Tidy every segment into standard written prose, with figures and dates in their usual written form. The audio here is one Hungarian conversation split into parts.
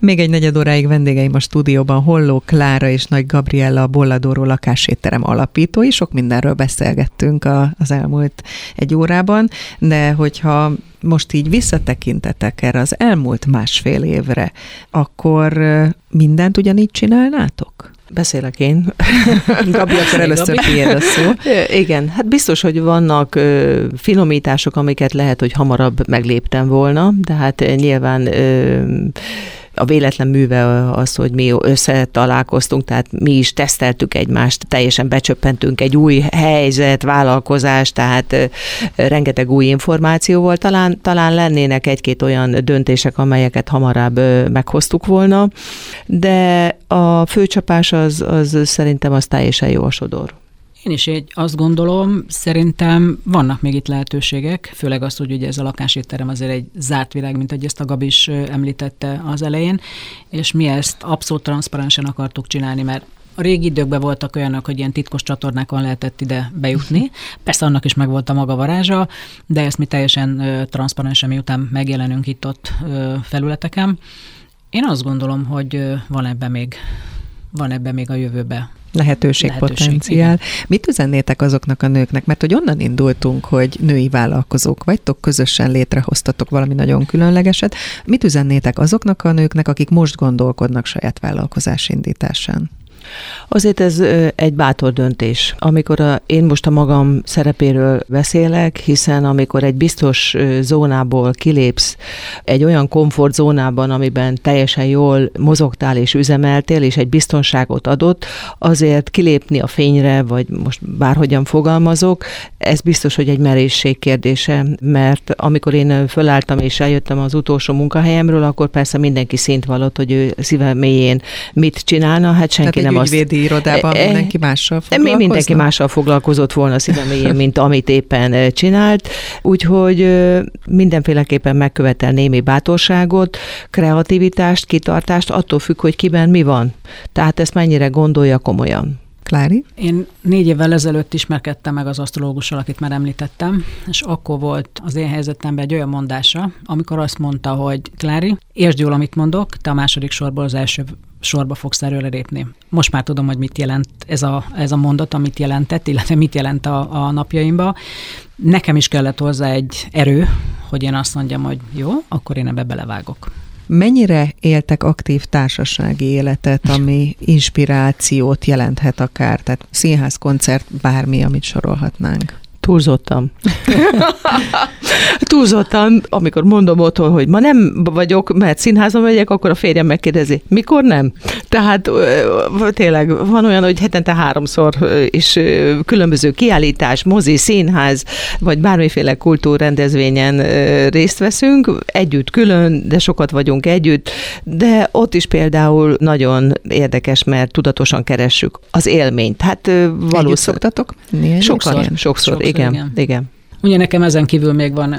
Még egy negyed óráig vendégeim a stúdióban Holló Klára és Nagy Gabriella, a Bolladóró lakásétterem alapítói. Sok mindenről beszélgettünk az elmúlt egy órában, de hogyha most így visszatekintetek erre az elmúlt másfél évre, akkor mindent ugyanígy csinálnátok? Beszélek én. Gabi, akkor először tiéd a szó. Igen, hát biztos, hogy vannak finomítások, amiket lehet, hogy hamarabb megléptem volna, de hát nyilván a véletlen műve az, hogy mi összetalálkoztunk, tehát mi is teszteltük egymást, teljesen becsöppentünk egy új helyzet, vállalkozás, tehát rengeteg új információ volt. Talán lennének egy-két olyan döntések, amelyeket hamarabb meghoztuk volna, de a főcsapás az szerintem az teljesen jó a sodor. Én is azt gondolom, szerintem vannak még itt lehetőségek, főleg az, hogy ugye ez a lakásétterem azért egy zárt világ, mint ahogy ezt a Gabi is említette az elején, és mi ezt abszolút transzparensen akartuk csinálni, mert a régi időkben voltak olyanok, hogy ilyen titkos csatornákon lehetett ide bejutni. Persze annak is megvolt a maga varázsa, de ezt mi teljesen transzparensen, miután megjelenünk itt-ott felületeken. Én azt gondolom, hogy van ebben még a jövőben lehetőség, potenciál. Igen. Mit üzennétek azoknak a nőknek? Mert hogy onnan indultunk, hogy női vállalkozók vagytok, közösen létrehoztatok valami nagyon különlegeset. Mit üzennétek azoknak a nőknek, akik most gondolkodnak saját vállalkozás indításán? Azért ez egy bátor döntés. Amikor én most a magam szerepéről beszélek, hiszen amikor egy biztos zónából kilépsz egy olyan komfortzónában, amiben teljesen jól mozogtál és üzemeltél, és egy biztonságot adott, azért kilépni a fényre, vagy most bárhogyan fogalmazok, ez biztos, hogy egy merészség kérdése, mert amikor én fölálltam és eljöttem az utolsó munkahelyemről, akkor persze mindenki szint vallott, hogy ő szíve mélyén mit csinálna, hát senki nem azt... ügyvédi irodában mindenki mással foglalkozna? Mindenki mással foglalkozott volna szívemélyén, mint amit éppen csinált. Úgyhogy mindenféleképpen megkövetel némi bátorságot, kreativitást, kitartást, attól függ, hogy kiben mi van. Tehát ezt mennyire gondolja komolyan. Klári? Én 4 évvel ezelőtt ismerkedtem meg az asztrológussal, akit már említettem, és akkor volt az én helyzetemben egy olyan mondása, amikor azt mondta, hogy Klári, értsd jól, amit mondok, te a második sorból az első sorba fogsz erőre lépni. Most már tudom, hogy mit jelent ez a mondat, amit jelentett, illetve mit jelent a napjaimba. Nekem is kellett hozzá egy erő, hogy én azt mondjam, hogy jó, akkor én ebbe belevágok. Mennyire éltek aktív társasági életet, ami inspirációt jelenthet akár? Tehát színház, koncert, bármi, amit sorolhatnánk. Túlzottan, amikor mondom otthon, hogy ma nem vagyok, mert színházba megyek, akkor a férjem megkérdezi, mikor nem? Tehát tényleg van olyan, hogy hetente 3-szor is különböző kiállítás, mozi, színház, vagy bármiféle kultúrrendezvényen részt veszünk, együtt külön, de sokat vagyunk együtt, de ott is például nagyon érdekes, mert tudatosan keressük az élményt. Hát valószínűleg szoktatok? Sokszor. Igen. Ugye nekem ezen kívül még van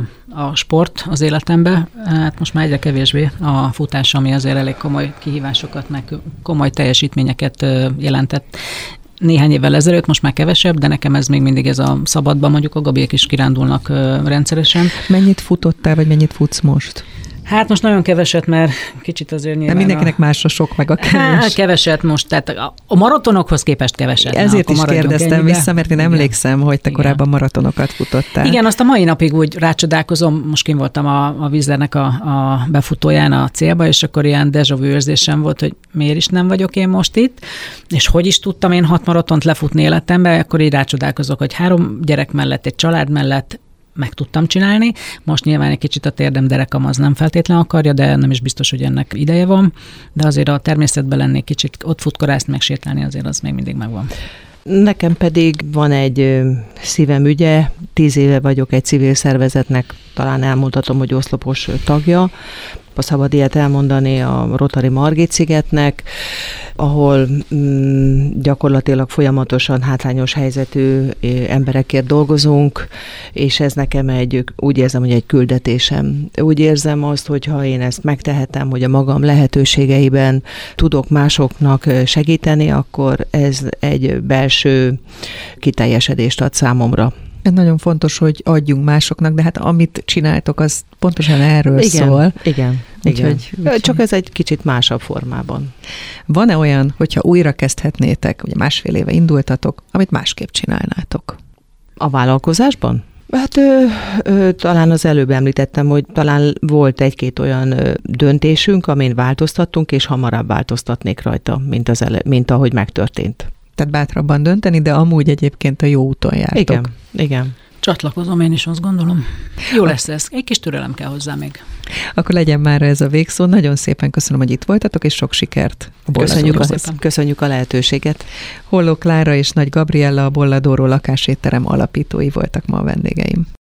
a sport az életemben, hát most már egyre kevésbé a futás, ami azért elég komoly kihívásokat, meg komoly teljesítményeket jelentett néhány évvel ezelőtt, most már kevesebb, de nekem ez még mindig ez a szabadban, mondjuk a Gabiek is kirándulnak rendszeresen. Mennyit futottál, vagy mennyit futsz most? Hát most nagyon keveset, mert kicsit azért nyilván... De mindenkinek másra sok meg a kevés. Hát keveset most, tehát a maratonokhoz képest keveset. Ezért is kérdeztem vissza, mert én emlékszem, hogy te korábban maratonokat futottál. Igen, azt a mai napig úgy rácsodálkozom, most kint voltam a Vízlernek a befutóján a célba, és akkor ilyen déjà vu érzésem volt, hogy miért is nem vagyok én most itt, és hogy is tudtam én 6 maratont lefutni életembe, akkor így rácsodálkozok, hogy 3 gyerek mellett, egy család mellett meg tudtam csinálni. Most nyilván egy kicsit a térdem, derekam az nem feltétlen akarja, de nem is biztos, hogy ennek ideje van, de azért a természetben lennék kicsit ott futkorászni, meg sétálni, azért az még mindig megvan. Nekem pedig van egy szívem ügye, 10 éve vagyok egy civil szervezetnek, talán elmondhatom, hogy oszlopos tagja, ha szabad ilyet elmondani, a Rotary Margit-szigetnek, ahol gyakorlatilag folyamatosan hátrányos helyzetű emberekért dolgozunk, és ez nekem úgy érzem, hogy egy küldetésem. Úgy érzem azt, hogy ha én ezt megtehetem, hogy a magam lehetőségeiben tudok másoknak segíteni, akkor ez egy belső kiteljesedést ad számomra. Ez nagyon fontos, hogy adjunk másoknak, de hát amit csináltok, az pontosan erről szól. Igen. Csak ez egy kicsit másabb formában. Van-e olyan, hogyha újra kezdhetnétek, ugye 1,5 éve indultatok, amit másképp csinálnátok? A vállalkozásban? Hát talán az előbb említettem, hogy talán volt egy-két olyan döntésünk, amin változtattunk, és hamarabb változtatnék rajta, mint ahogy megtörtént. Tehát bátrabban dönteni, de amúgy egyébként a jó úton jártok. Igen. Csatlakozom, én is azt gondolom. Jó lesz ez. Egy kis türelem kell hozzá még. Akkor legyen már ez a végszó. Nagyon szépen köszönöm, hogy itt voltatok, és sok sikert a Bolladóhoz. Köszönjük a lehetőséget. Holló Klára és Nagy Gabriella, a Bolladóró lakásétterem alapítói voltak ma a vendégeim.